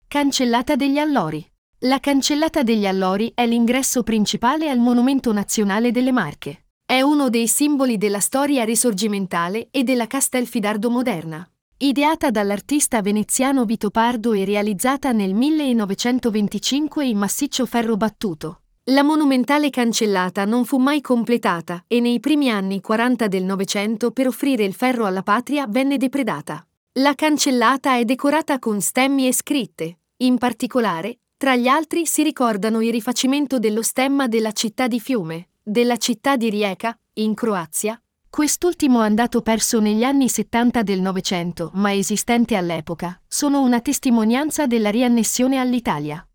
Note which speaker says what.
Speaker 1: Cancellata degli Allori. La Cancellata degli Allori è l'ingresso principale al Monumento Nazionale delle Marche. È uno dei simboli della storia risorgimentale e della Castelfidardo moderna. Ideata dall'artista veneziano Vito Pardo e realizzata nel 1925 in massiccio ferro battuto, la monumentale cancellata non fu mai completata e nei primi anni 40 del Novecento, per offrire il ferro alla patria, venne depredata. La cancellata è decorata con stemmi e scritte. In particolare, tra gli altri si ricordano il rifacimento dello stemma della città di Fiume, della città di Rijeka, in Croazia, quest'ultimo andato perso negli anni 70 del Novecento, ma esistente all'epoca, sono una testimonianza della riannessione all'Italia.